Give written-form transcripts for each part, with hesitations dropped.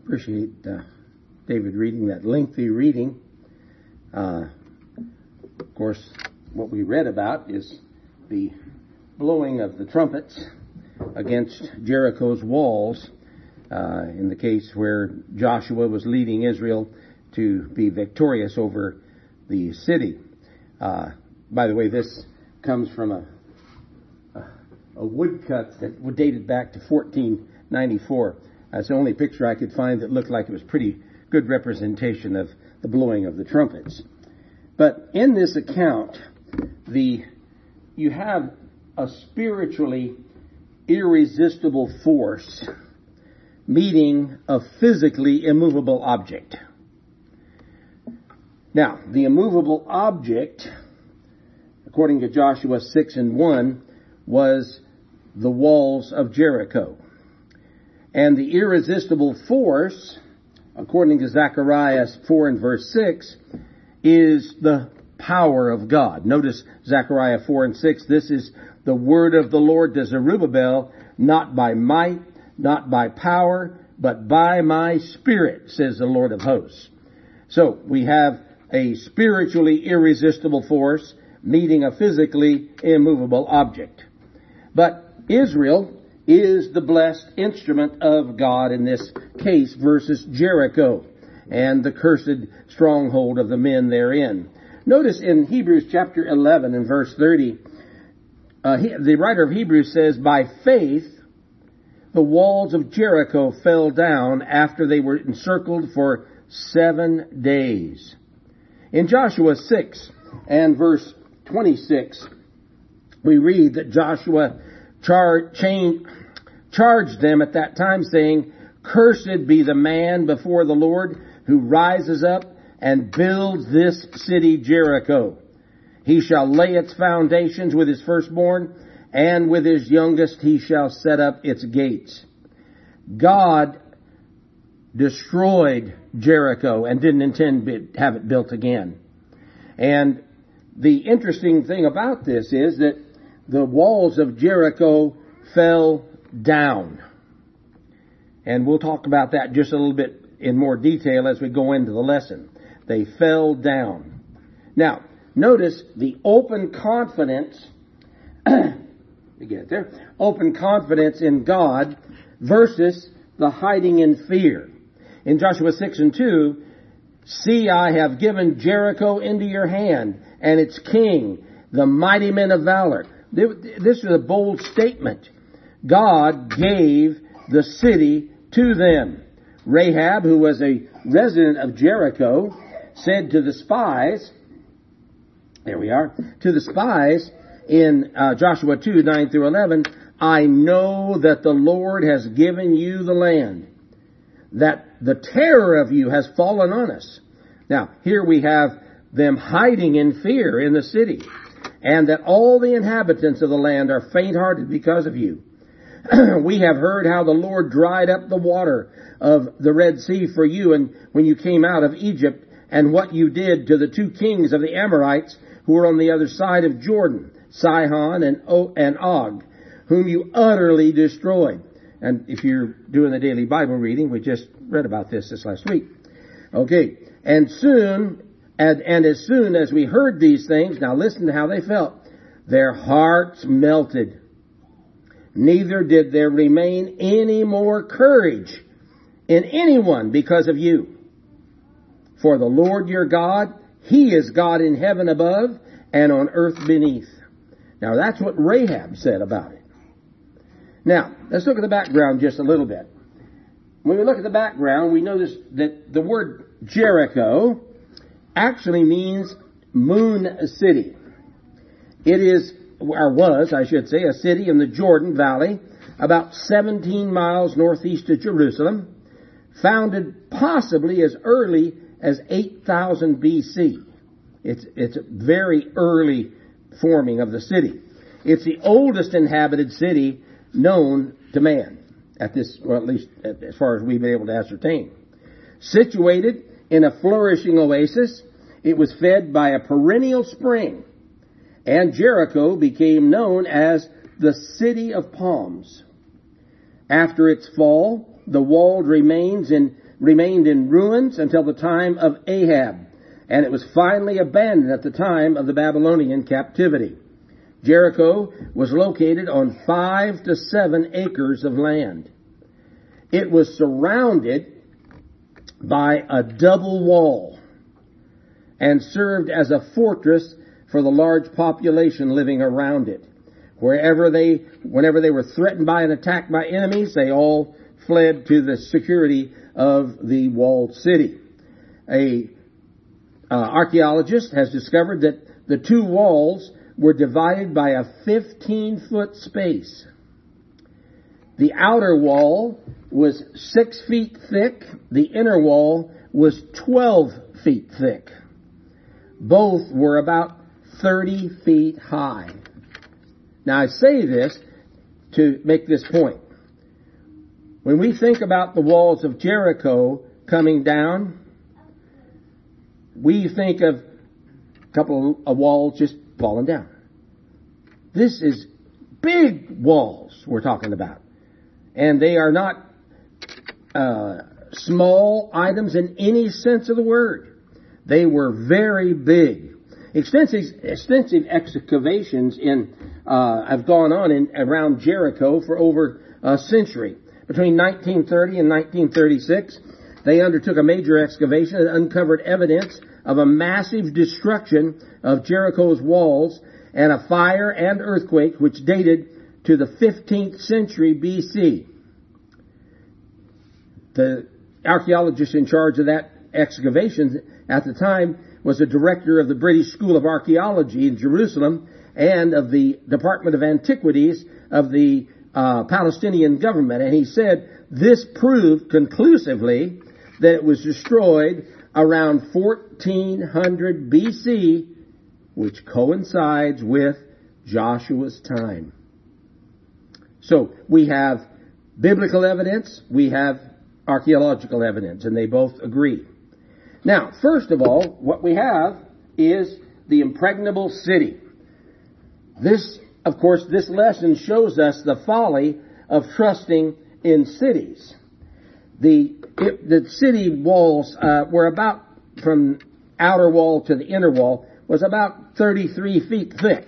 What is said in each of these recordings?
Appreciate David reading that lengthy reading. Of course, what we read about is the blowing of the trumpets against Jericho's walls in the case where Joshua was leading Israel to be victorious over the city. By the way, this comes from a woodcut that dated back to 1494. That's the only picture I could find that looked like it was pretty good representation of the blowing of the trumpets. But in this account, you have a spiritually irresistible force meeting a physically immovable object. Now, the immovable object, according to Joshua 6:1, was the walls of Jericho. And the irresistible force, according to Zechariah 4 and verse 6, is the power of God. Notice Zechariah 4 and 6, this is the word of the Lord to Zerubbabel, not by might, not by power, but by my Spirit, says the Lord of hosts. So we have a spiritually irresistible force meeting a physically immovable object. But Israel is the blessed instrument of God in this case versus Jericho and the cursed stronghold of the men therein. Notice in Hebrews chapter 11 and verse 30, the writer of Hebrews says, by faith the walls of Jericho fell down after they were encircled for 7 days. In Joshua 6 and verse 26, we read that Joshua charged them at that time, saying, cursed be the man before the Lord who rises up and builds this city Jericho. He shall lay its foundations with his firstborn, and with his youngest he shall set up its gates. God destroyed Jericho and didn't intend to have it built again. And the interesting thing about this is that the walls of Jericho fell down. And we'll talk about that just a little bit in more detail as we go into the lesson. They fell down. Now, notice the open confidence, open confidence in God versus the hiding in fear. In Joshua 6 and 2, see, I have given Jericho into your hand, and its king, the mighty men of valor. This is a bold statement. God gave the city to them. Rahab, who was a resident of Jericho, said to the spies, to the spies in Joshua 2, 9 through 11, I know that the Lord has given you the land, that the terror of you has fallen on us. Now, here we have them hiding in fear in the city, and that all the inhabitants of the land are faint-hearted because of you. We have heard how the Lord dried up the water of the Red Sea for you, and when you came out of Egypt, and what you did to the two kings of the Amorites who were on the other side of Jordan, Sihon and Og, whom you utterly destroyed. And if you're doing the daily Bible reading, we just read about this last week. Okay. And as soon as we heard these things, now listen to how they felt. Their hearts melted. Neither did there remain any more courage in anyone because of you. For the Lord your God, He is God in heaven above and on earth beneath. Now that's what Rahab said about it. Now, let's look at the background just a little bit. When we look at the background, we notice that the word Jericho actually means moon city. It is, or was, I should say, a city in the Jordan Valley, about 17 miles northeast of Jerusalem, founded possibly as early as 8000 BC. It's a very early forming of the city. It's the oldest inhabited city known to man, at least as far as we've been able to ascertain. Situated in a flourishing oasis, it was fed by a perennial spring, and Jericho became known as the City of Palms. After its fall, the walled remains in remained in ruins until the time of Ahab, and it was finally abandoned at the time of the Babylonian captivity. Jericho was located on 5 to 7 acres of land. It was surrounded by a double wall and served as a fortress for the large population living around it. Whenever they were threatened by an attack by enemies, they all fled to the security of the walled city. A archaeologist has discovered that the two walls were divided by a 15-foot space. The outer wall was 6 feet thick. The inner wall was 12 feet thick. Both were about 30 feet high. Now, I say this to make this point. When we think about the walls of Jericho coming down, we think of a couple of walls just falling down. This is big walls we're talking about. And they are not small items in any sense of the word. They were very big. Extensive excavations have gone on around Jericho for over a century. Between 1930 and 1936, they undertook a major excavation and uncovered evidence of a massive destruction of Jericho's walls and a fire and earthquake which dated to the 15th century BC. The archaeologist in charge of that excavation at the time was the director of the British School of Archaeology in Jerusalem and of the Department of Antiquities of the Palestinian government. And he said this proved conclusively that it was destroyed around 1400 BC, which coincides with Joshua's time. So we have biblical evidence, we have archaeological evidence, and they both agree. Now, first of all, what we have is the impregnable city. This lesson shows us the folly of trusting in cities. The city walls were about, from outer wall to the inner wall, was about 33 feet thick.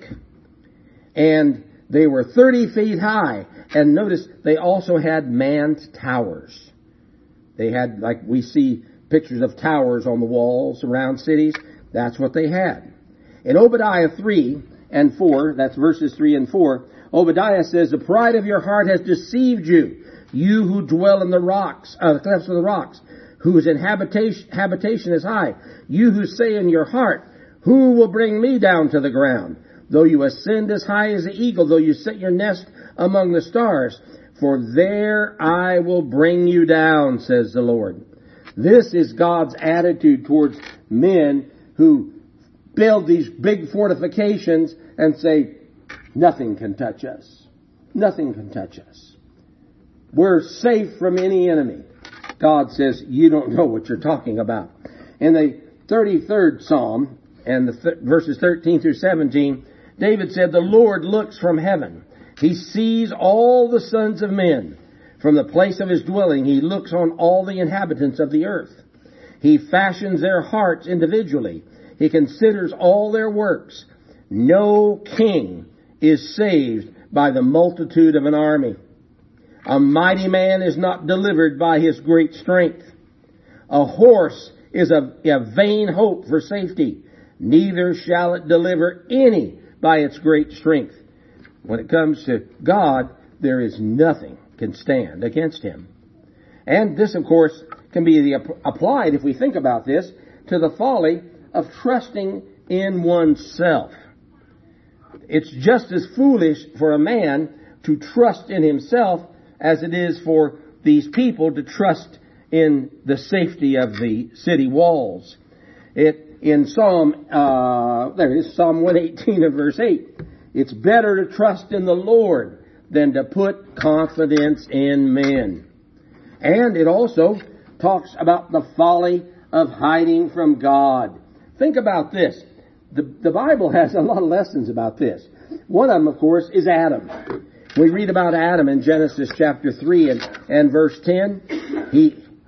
And they were 30 feet high. And notice, they also had manned towers. They had, like we see pictures of towers on the walls around cities. That's what they had. In Obadiah 3 and 4, that's verses 3 and 4, Obadiah says, "The pride of your heart has deceived you, you who dwell in the rocks, the clefts of the rocks, whose habitation is high. You who say in your heart, who will bring me down to the ground? Though you ascend as high as the eagle, though you set your nest among the stars, for there I will bring you down, says the Lord." This is God's attitude towards men who build these big fortifications and say, nothing can touch us. Nothing can touch us. We're safe from any enemy. God says, you don't know what you're talking about. In the 33rd Psalm, and verses 13 through 17, David said, "The Lord looks from heaven. He sees all the sons of men. From the place of his dwelling, he looks on all the inhabitants of the earth. He fashions their hearts individually. He considers all their works. No king is saved by the multitude of an army. A mighty man is not delivered by his great strength. A horse is a vain hope for safety. Neither shall it deliver any by its great strength." When it comes to God, there is nothing can stand against him. And this, of course, can be applied, if we think about this, to the folly of trusting in oneself. It's just as foolish for a man to trust in himself as it is for these people to trust in the safety of the city walls. In Psalm 118 and verse 8, it's better to trust in the Lord than to put confidence in men. And it also talks about the folly of hiding from God. Think about this. The Bible has a lot of lessons about this. One of them, of course, is Adam. We read about Adam in Genesis chapter 3 and verse 10. He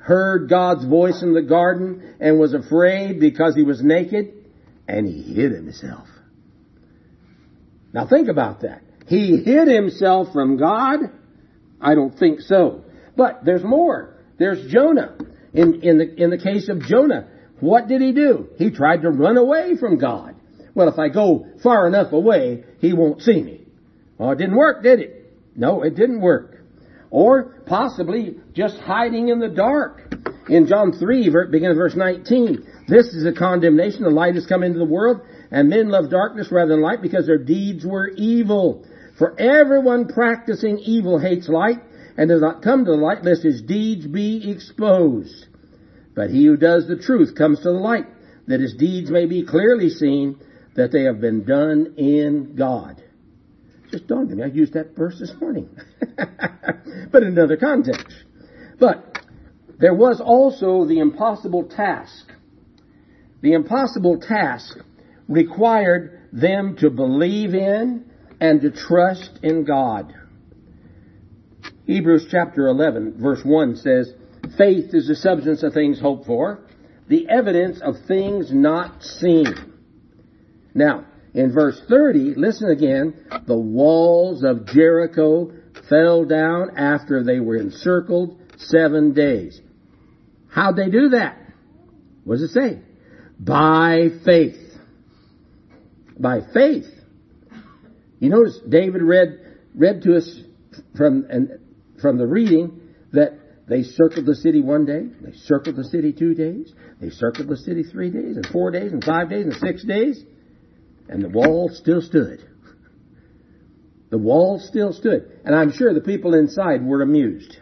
heard God's voice in the garden and was afraid because he was naked, and he hid himself. Now think about that. He hid himself from God? I don't think so. But there's more. There's Jonah. In the case of Jonah, what did he do? He tried to run away from God. Well, if I go far enough away, he won't see me. Well, it didn't work, did it? No, it didn't work. Or possibly just hiding in the dark. In John 3, beginning of verse 19, this is a condemnation. The light has come into the world, and men love darkness rather than light because their deeds were evil. For everyone practicing evil hates light and does not come to the light lest his deeds be exposed. But he who does the truth comes to the light, that his deeds may be clearly seen, that they have been done in God. Just dawned on me. I used that verse this morning. But in another context. But there was also the impossible task. The impossible task required them to believe in and to trust in God. Hebrews chapter 11, verse 1 says, faith is the substance of things hoped for, the evidence of things not seen. Now, in verse 30, listen again, the walls of Jericho fell down after they were encircled 7 days. How'd they do that? What does it say? By faith. By faith. You notice David read to us from the reading that they circled the city 1 day, they circled the city 2 days, they circled the city 3 days, and 4 days, and 5 days, and 6 days, and the wall still stood. The wall still stood. And I'm sure the people inside were amused.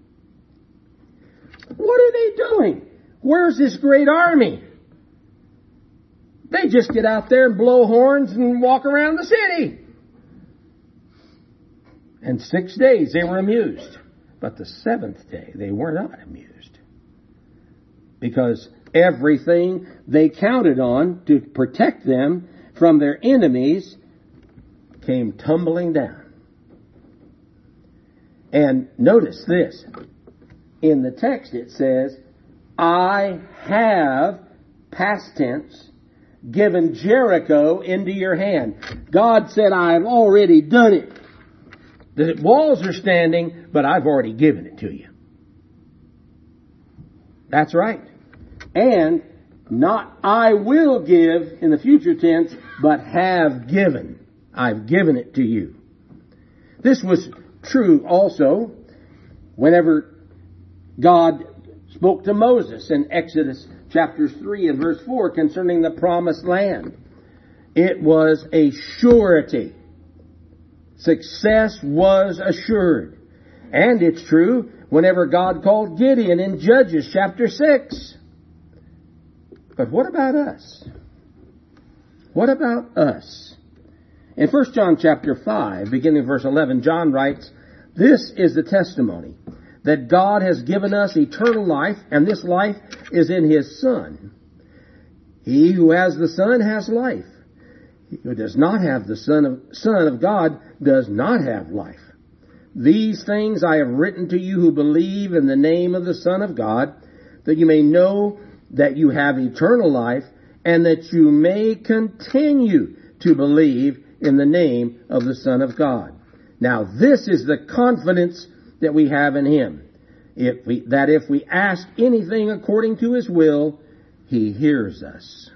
What are they doing? Where's this great army? They just get out there and blow horns and walk around the city. And 6 days they were amused. But the 7th day they were not amused. Because everything they counted on to protect them from their enemies came tumbling down. And notice this. In the text it says, I have, past tense, given Jericho into your hand. God said, I have already done it. The walls are standing, but I've already given it to you. That's right. And not I will give in the future tense, but have given. I've given it to you. This was true also whenever God spoke to Moses in Exodus chapter 3 and verse 4 concerning the promised land. It was a surety. Success was assured. And it's true whenever God called Gideon in Judges chapter 6. But what about us? What about us? In 1 John chapter 5, beginning verse 11, John writes, this is the testimony, that God has given us eternal life, and this life is in His Son. He who has the Son has life. He who does not have the Son of God does not have life. These things I have written to you who believe in the name of the Son of God, that you may know that you have eternal life, and that you may continue to believe in the name of the Son of God. Now this is the confidence that we have in Him, if we ask anything according to His will, He hears us.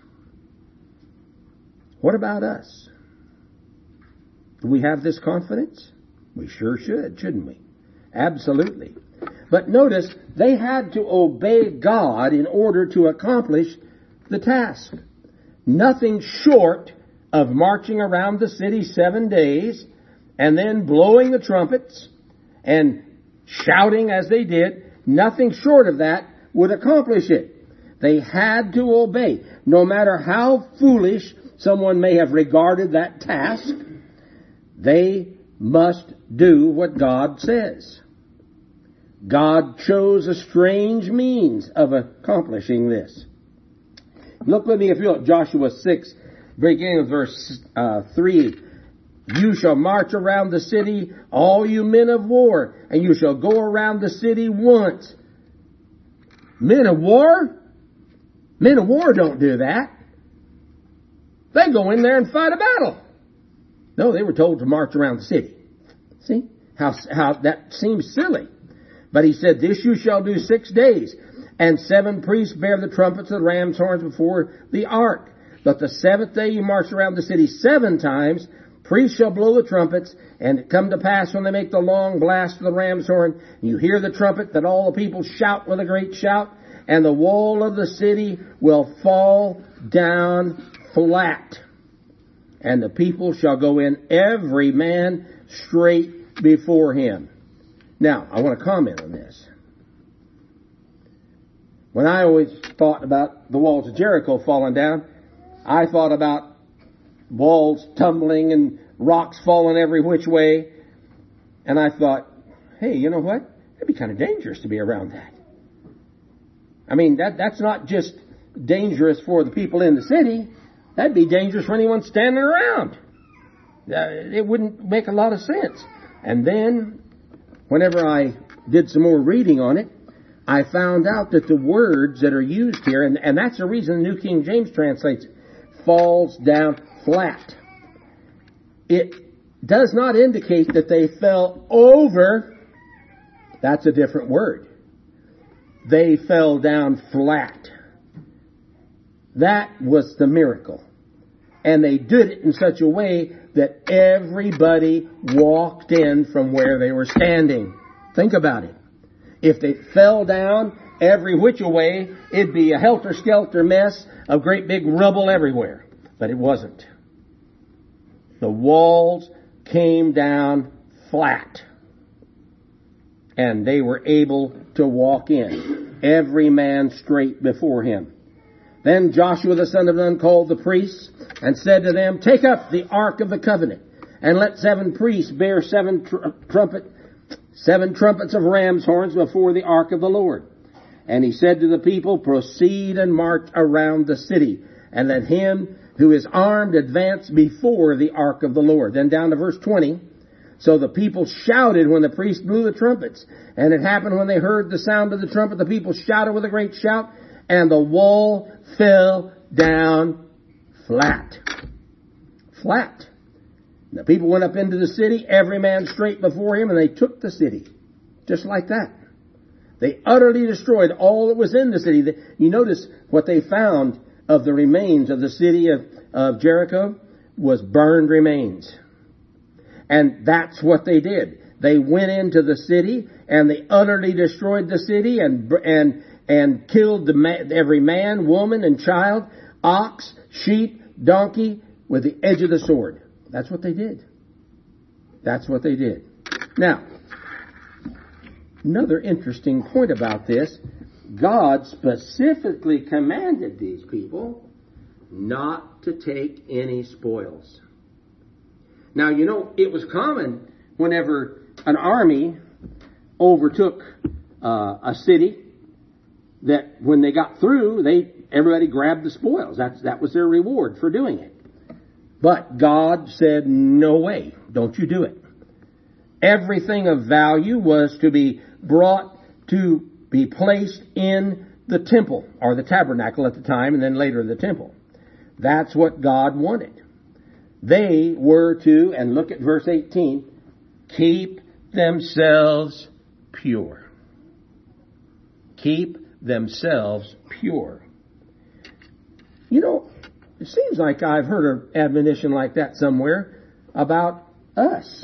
What about us? Do we have this confidence? We sure should, shouldn't we? Absolutely. But notice, they had to obey God in order to accomplish the task. Nothing short of marching around the city 7 days and then blowing the trumpets and shouting as they did, nothing short of that would accomplish it. They had to obey. No matter how foolish someone may have regarded that task, they must do what God says. God chose a strange means of accomplishing this. Look with me, if you will, at Joshua 6, beginning of verse 3. You shall march around the city, all you men of war, and you shall go around the city once. Men of war? Men of war don't do that. They go in there and fight a battle. No, they were told to march around the city. See how that seems silly. But he said, this you shall do 6 days. And 7 priests bear the trumpets of the ram's horns before the ark. But the 7th day you march around the city 7 times. Priests shall blow the trumpets. And it come to pass when they make the long blast of the ram's horn, you hear the trumpet, that all the people shout with a great shout. And the wall of the city will fall down flat. And the people shall go in, every man straight before him. Now, I want to comment on this. When I always thought about the walls of Jericho falling down, I thought about walls tumbling and rocks falling every which way. And I thought, hey, you know what? It'd be kind of dangerous to be around that. I mean, that's not just dangerous for the people in the city. That'd be dangerous for anyone standing around. It wouldn't make a lot of sense. And then, whenever I did some more reading on it, I found out that the words that are used here, and that's the reason the New King James translates, falls down flat. It does not indicate that they fell over. That's a different word. They fell down flat. That was the miracle. And they did it in such a way that everybody walked in from where they were standing. Think about it. If they fell down every which way, it'd be a helter-skelter mess of great big rubble everywhere. But it wasn't. The walls came down flat. And they were able to walk in, every man straight before him. Then Joshua the son of Nun called the priests and said to them, take up the ark of the covenant, and let 7 priests bear 7 trumpets of ram's horns before the ark of the Lord. And he said to the people, proceed and march around the city, and let him who is armed advance before the ark of the Lord. Then down to verse 20. So the people shouted when the priest blew the trumpets. And it happened when they heard the sound of the trumpet, the people shouted with a great shout, and the wall fell down flat. Flat. And the people went up into the city, every man straight before him, and they took the city. Just like that. They utterly destroyed all that was in the city. You notice what they found of the remains of the city of Jericho was burned remains. And that's what they did. They went into the city and they utterly destroyed the city and killed every man, woman, and child, ox, sheep, donkey with the edge of the sword. That's what they did. That's what they did. Now, another interesting point about this, God specifically commanded these people not to take any spoils. Now, you know, it was common whenever an army overtook a city that when they got through, everybody grabbed the spoils. That was their reward for doing it. But God said, no way, don't you do it. Everything of value was to be brought to be placed in the temple, or the tabernacle at the time, and then later the temple. That's what God wanted. They were to, and look at verse 18, keep themselves pure. Keep themselves pure. You know, it seems like I've heard an admonition like that somewhere about us.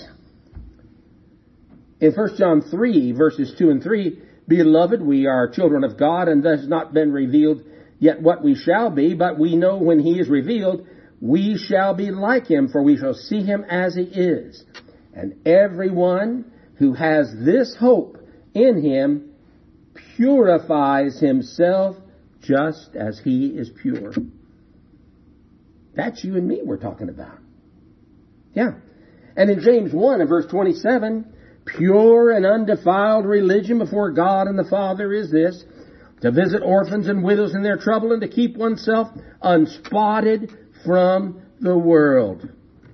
In 1 John 3, verses 2 and 3, Beloved, we are children of God, and thus not been revealed yet what we shall be, but we know when he is revealed, we shall be like him, for we shall see him as he is. And everyone who has this hope in him purifies himself just as he is pure. That's you and me we're talking about. Yeah. And in James 1 and verse 27, pure and undefiled religion before God and the Father is this, to visit orphans and widows in their trouble and to keep oneself unspotted from the world.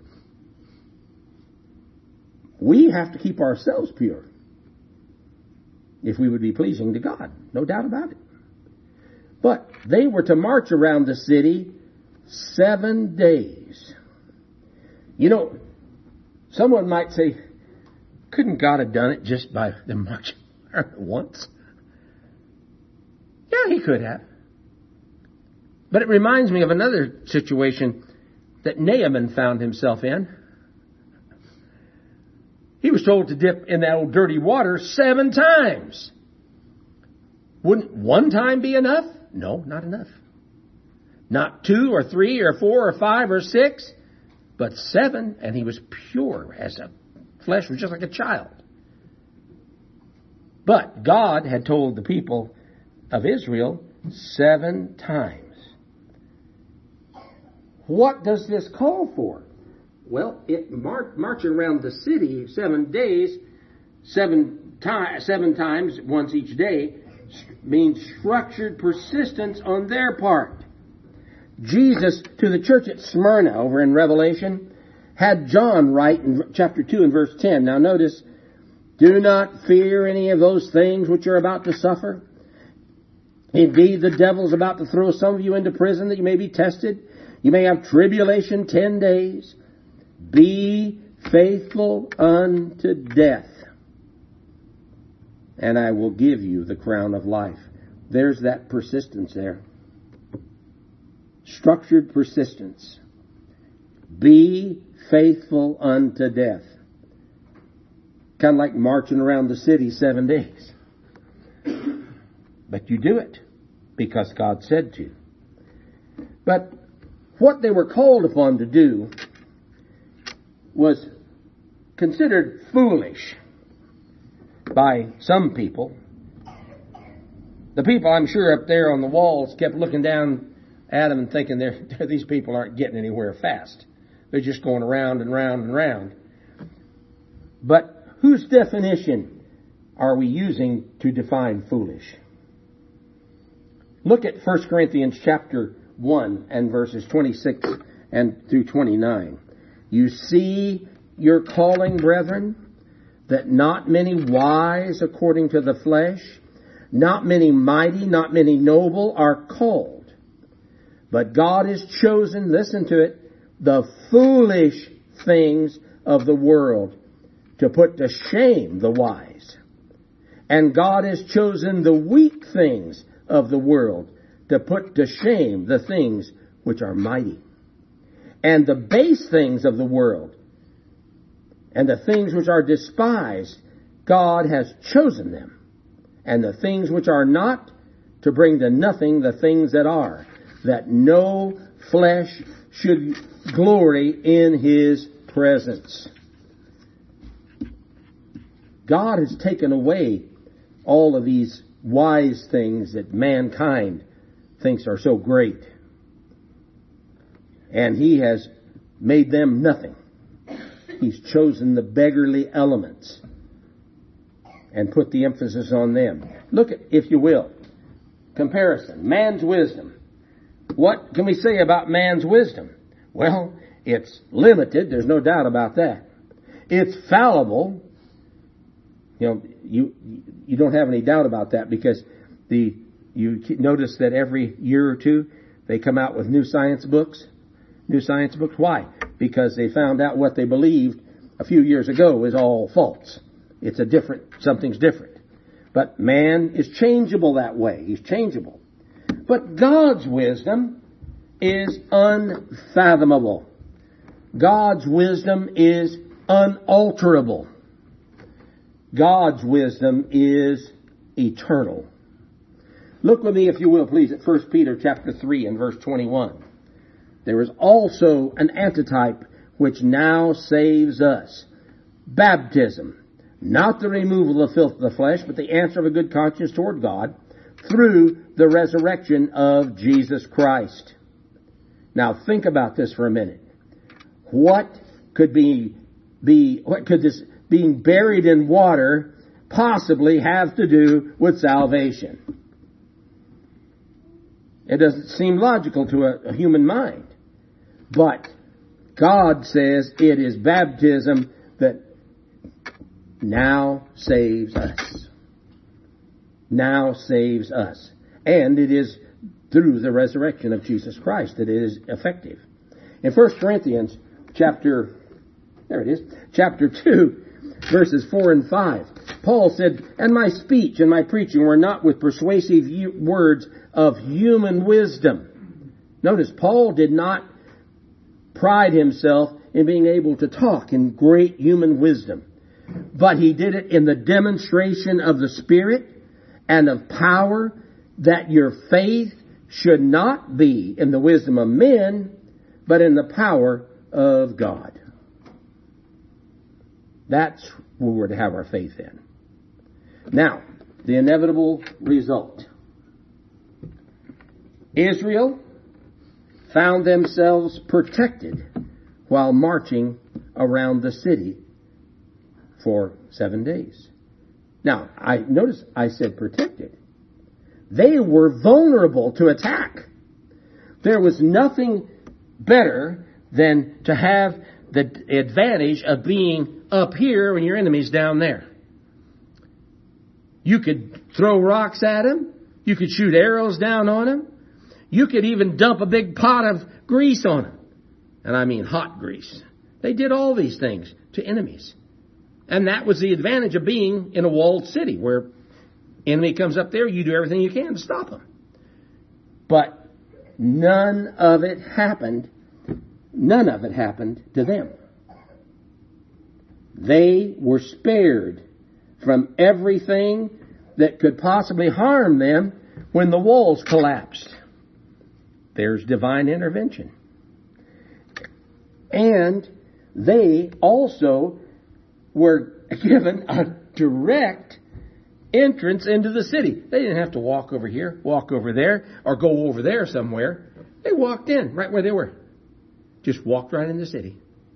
We have to keep ourselves pure if we would be pleasing to God. No doubt about it. But they were to march around the city 7 days. You know, someone might say, couldn't God have done it just by them marching around once? Yeah, He could have. But it reminds me of another situation that Naaman found himself in. He was told to dip in that old dirty water 7 times. Wouldn't one time be enough? No, not enough. Not 2 or 3 or 4 or 5 or 6, but 7, and he was pure as a flesh was just like a child. But God had told the people of Israel 7 times. What does this call for? Well, it marching around the city 7 days, 7 times, once each day, means structured persistence on their part. Jesus, to the church at Smyrna over in Revelation, had John write in chapter 2 and verse 10. Now notice, do not fear any of those things which you're about to suffer. Indeed, the devil's about to throw some of you into prison that you may be tested. You may have tribulation 10 days. Be faithful unto death, and I will give you the crown of life. There's that persistence there. Structured persistence. Be faithful unto death. Kind of like marching around the city 7 days. But you do it because God said to. But what they were called upon to do was considered foolish by some people. The people, I'm sure, up there on the walls kept looking down at them and thinking, these people aren't getting anywhere fast. They're just going around and round and round. But whose definition are we using to define foolish? Look at 1 Corinthians chapter 1 and verses 26 and through 29. You see your calling, brethren, that not many wise according to the flesh, not many mighty, not many noble are called. But God has chosen, listen to it, the foolish things of the world to put to shame the wise. And God has chosen the weak things of the world to put to shame the things which are mighty. And the base things of the world and the things which are despised, God has chosen them. And the things which are not, to bring to nothing the things that are, that no flesh should glory in His presence. God has taken away all of these wise things that mankind thinks are so great. And He has made them nothing. He's chosen the beggarly elements and put the emphasis on them. Look at, if you will, comparison. Man's wisdom. What can we say about man's wisdom? Well, it's limited. There's no doubt about that. It's fallible. You know, you don't have any doubt about that because you notice that every year or two they come out with new science books. New science books. Why? Because they found out what they believed a few years ago is all false. It's something's different. But man is changeable that way. He's changeable. But God's wisdom is unfathomable. God's wisdom is unalterable. God's wisdom is eternal. Look with me, if you will, please, at 1 Peter chapter 3 and verse 21. There is also an antitype which now saves us. Baptism, not the removal of the filth of the flesh, but the answer of a good conscience toward God through the resurrection of Jesus Christ. Now think about this for a minute. What could this being buried in water possibly have to do with salvation? It doesn't seem logical to a human mind. But God says it is baptism that now saves us. Now saves us. And it is through the resurrection of Jesus Christ that it is effective. In 1 Corinthians chapter 2, verses 4 and 5, Paul said, "And my speech and my preaching were not with persuasive words of human wisdom." Notice, Paul did not pride himself in being able to talk in great human wisdom, but he did it in the demonstration of the Spirit and of power, that your faith should not be in the wisdom of men, but in the power of God. That's where we're to have our faith in. Now, the inevitable result. Israel found themselves protected while marching around the city for 7 days. Now, notice I said protected. They were vulnerable to attack. There was nothing better than to have the advantage of being up here when your enemy's down there. You could throw rocks at him. You could shoot arrows down on him. You could even dump a big pot of grease on him. And I mean hot grease. They did all these things to enemies. And that was the advantage of being in a walled city, where enemy comes up there, you do everything you can to stop them. But none of it happened to them. They were spared from everything that could possibly harm them when the walls collapsed. There's divine intervention. And they also were given a direct entrance into the city. They didn't have to walk over here, walk over there, or go over there somewhere. They walked in right where they were. Just walked right in the city.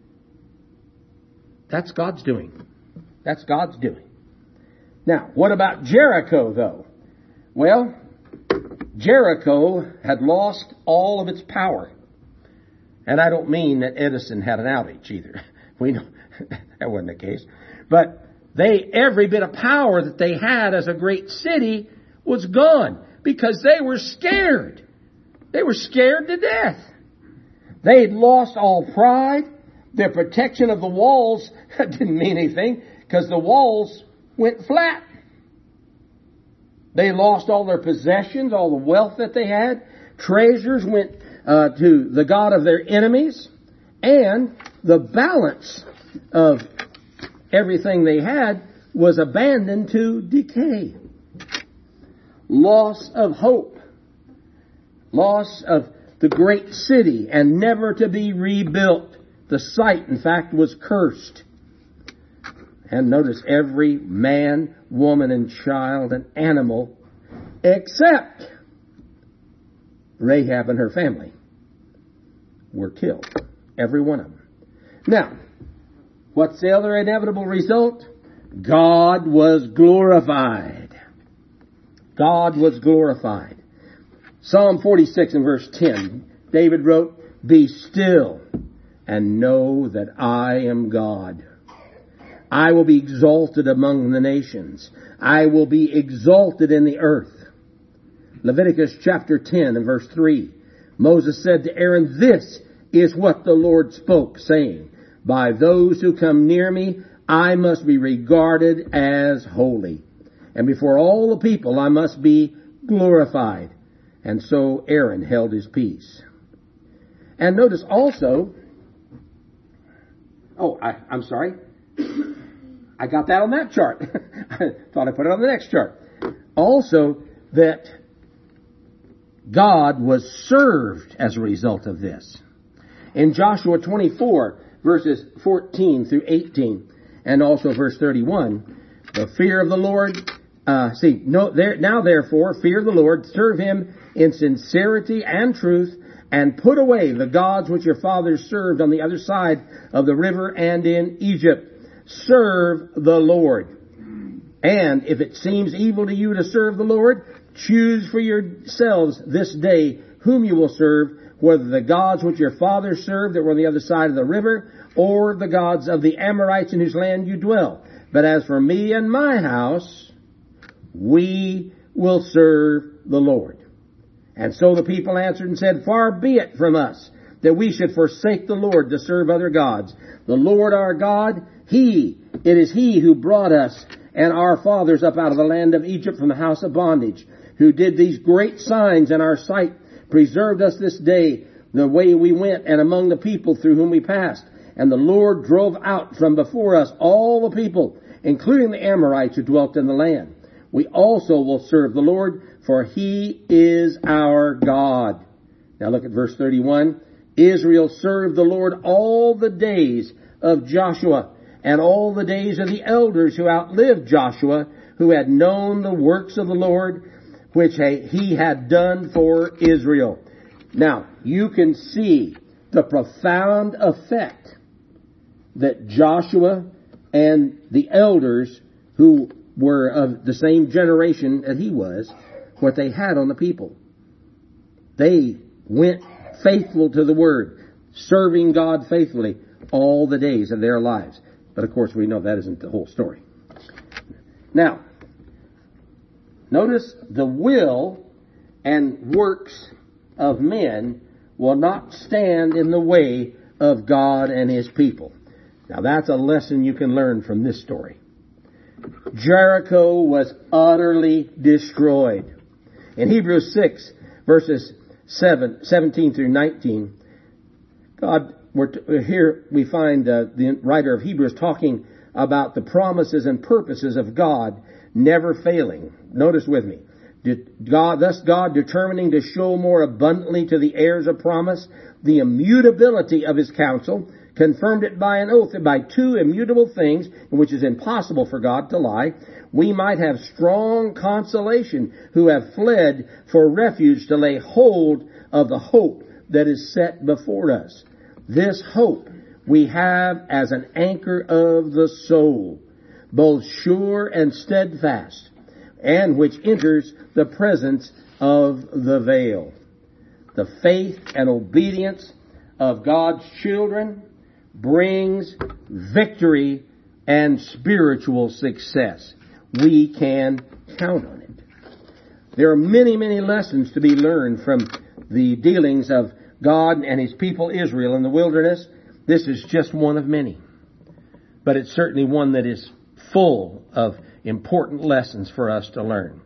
That's God's doing. That's God's doing. Now, what about Jericho, though? Well, Jericho had lost all of its power. And I don't mean that Edison had an outage either. We know that wasn't the case. But every bit of power that they had as a great city was gone because they were scared. They were scared to death. They had lost all pride. Their protection of the walls didn't mean anything because the walls went flat. They lost all their possessions, all the wealth that they had. Treasures went to the God of their enemies. And the balance of everything they had was abandoned to decay. Loss of hope. Loss of the great city and never to be rebuilt. The site, in fact, was cursed. And notice every man, woman, and child and animal except Rahab and her family were killed. Every one of them. Now, what's the other inevitable result? God was glorified. God was glorified. Psalm 46 and verse 10, David wrote, "Be still and know that I am God. I will be exalted among the nations. I will be exalted in the earth." Leviticus chapter 10 and verse 3, Moses said to Aaron, "This is what the Lord spoke, saying, by those who come near me, I must be regarded as holy. And before all the people, I must be glorified." And so Aaron held his peace. And notice also, I'm sorry. I got that on that chart. I thought I put it on the next chart. Also, that God was served as a result of this. In Joshua 24, verses 14 through 18, and also verse 31, the fear of the Lord, now therefore, fear the Lord, serve Him in sincerity and truth, and put away the gods which your fathers served on the other side of the river and in Egypt. Serve the Lord. And if it seems evil to you to serve the Lord, choose for yourselves this day whom you will serve, whether the gods which your fathers served that were on the other side of the river, or the gods of the Amorites in whose land you dwell. But as for me and my house, we will serve the Lord. And so the people answered and said, Far be it from us that we should forsake the Lord to serve other gods. The Lord our God, it is He who brought us and our fathers up out of the land of Egypt from the house of bondage, who did these great signs in our sight, preserved us this day the way we went and among the people through whom we passed. And the Lord drove out from before us all the people, including the Amorites who dwelt in the land. We also will serve the Lord, for He is our God. Now look at verse 31. Israel served the Lord all the days of Joshua and all the days of the elders who outlived Joshua, who had known the works of the Lord, which He had done for Israel. Now, you can see the profound effect that Joshua and the elders who were of the same generation that he was, what they had on the people. They went faithful to the Word, serving God faithfully all the days of their lives. But of course we know that isn't the whole story. Now, notice the will and works of men will not stand in the way of God and His people. Now that's a lesson you can learn from this story. Jericho was utterly destroyed. In Hebrews 6, verses 17 through 19, here we find the writer of Hebrews talking about the promises and purposes of God never failing. Notice with me. Thus God determining to show more abundantly to the heirs of promise the immutability of His counsel, confirmed it by an oath, that by two immutable things, in which is impossible for God to lie, we might have strong consolation, who have fled for refuge to lay hold of the hope that is set before us. This hope we have as an anchor of the soul, both sure and steadfast, and which enters the presence of the veil. The faith and obedience of God's children brings victory and spiritual success. We can count on it. There are many, many lessons to be learned from the dealings of God and His people Israel in the wilderness. This is just one of many. But it's certainly one that is full of important lessons for us to learn.